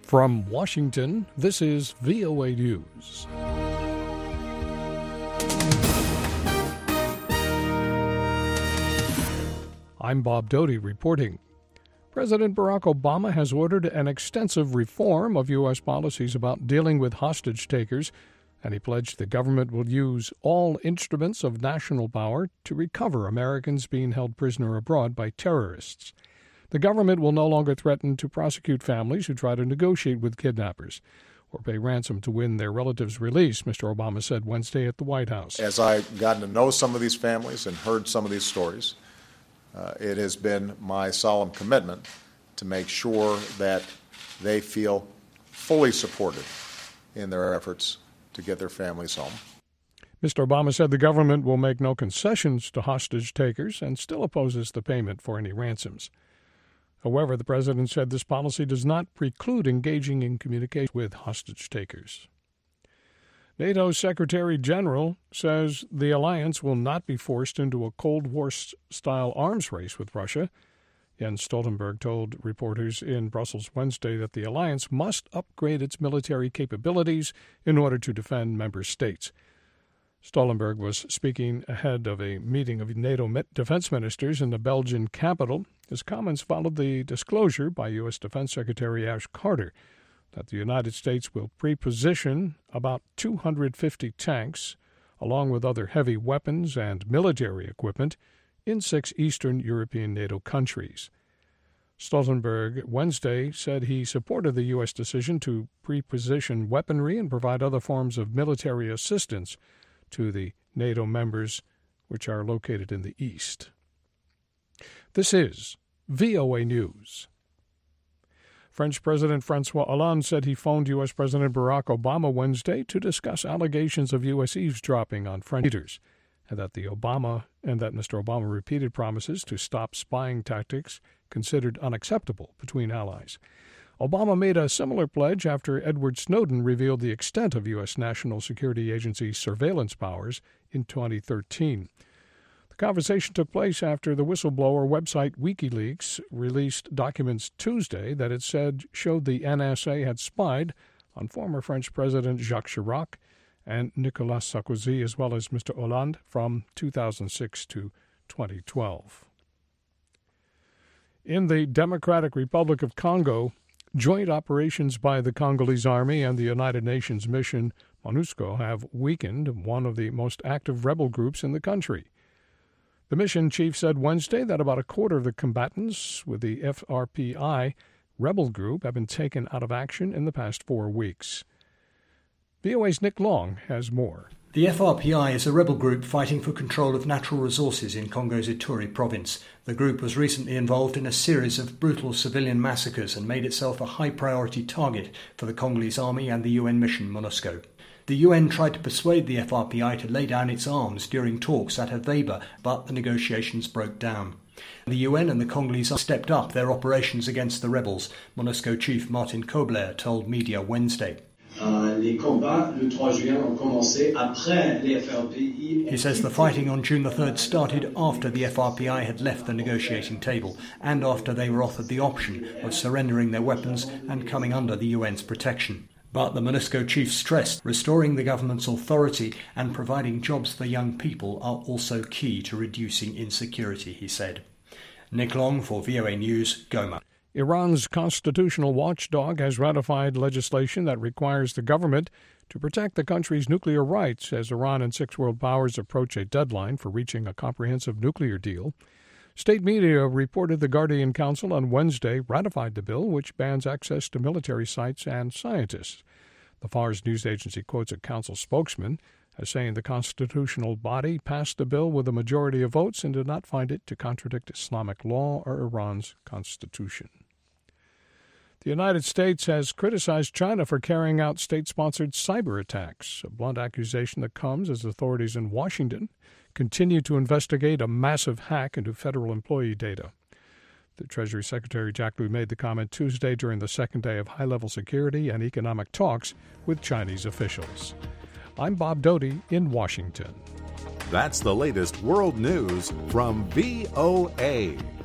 From Washington, this is VOA News. I'm Bob Doty reporting. President Barack Obama has ordered an extensive reform of U.S. policies about dealing with hostage takers, and he pledged the government will use all instruments of national power to recover Americans being held prisoner abroad by terrorists. The government will no longer threaten to prosecute families who try to negotiate with kidnappers or pay ransom to win their relatives' release, Mr. Obama said Wednesday at the White House. As I've gotten to know some of these families and heard some of these stories, it has been my solemn commitment to make sure that they feel fully supported in their efforts to get their families home. Mr. Obama said the government will make no concessions to hostage takers and still opposes the payment for any ransoms. However, the president said this policy does not preclude engaging in communication with hostage takers. NATO's Secretary General says the alliance will not be forced into a Cold War-style arms race with Russia. Jens Stoltenberg told reporters in Brussels Wednesday that the alliance must upgrade its military capabilities in order to defend member states. Stoltenberg was speaking ahead of a meeting of NATO defense ministers in the Belgian capital. His comments followed the disclosure by U.S. Defense Secretary Ash Carter that the United States will pre-position about 250 tanks, along with other heavy weapons and military equipment, in 6 Eastern European NATO countries. Stoltenberg Wednesday said he supported the U.S. decision to pre-position weaponry and provide other forms of military assistance to the NATO members, which are located in the East. This is VOA News. French President François Hollande said he phoned U.S. President Barack Obama Wednesday to discuss allegations of U.S. eavesdropping on French leaders, and that Mr. Obama repeated promises to stop spying tactics considered unacceptable between allies. Obama made a similar pledge after Edward Snowden revealed the extent of U.S. National Security Agency surveillance powers in 2013. The conversation took place after the whistleblower website WikiLeaks released documents Tuesday that it said showed the NSA had spied on former French President Jacques Chirac and Nicolas Sarkozy, as well as Mr. Hollande, from 2006 to 2012. In the Democratic Republic of Congo, joint operations by the Congolese Army and the United Nations mission MONUSCO have weakened one of the most active rebel groups in the country. The mission chief said Wednesday that about a quarter of the combatants with the FRPI rebel group have been taken out of action in the past 4 weeks. VOA's Nick Long has more. The FRPI is a rebel group fighting for control of natural resources in Congo's Ituri province. The group was recently involved in a series of brutal civilian massacres and made itself a high-priority target for the Congolese army and the UN mission MONUSCO. The UN tried to persuade the FRPI to lay down its arms during talks at Haveba, but the negotiations broke down. The UN and the Congolese stepped up their operations against the rebels, MONUSCO chief Martin Kobler told media Wednesday. He says the fighting on June the 3rd started after the FRPI had left the negotiating table and after they were offered the option of surrendering their weapons and coming under the UN's protection. But the MONUSCO chief stressed restoring the government's authority and providing jobs for young people are also key to reducing insecurity, he said. Nick Long for VOA News, Goma. Iran's constitutional watchdog has ratified legislation that requires the government to protect the country's nuclear rights as Iran and 6 world powers approach a deadline for reaching a comprehensive nuclear deal. State media reported the Guardian Council on Wednesday ratified the bill, which bans access to military sites and scientists. The Fars news agency quotes a council spokesman as saying the constitutional body passed the bill with a majority of votes and did not find it to contradict Islamic law or Iran's constitution. The United States has criticized China for carrying out state-sponsored cyber attacks, a blunt accusation that comes as authorities in Washington continue to investigate a massive hack into federal employee data. The Treasury Secretary Jack Lew made the comment Tuesday during the second day of high-level security and economic talks with Chinese officials. I'm Bob Doty in Washington. That's the latest world news from VOA.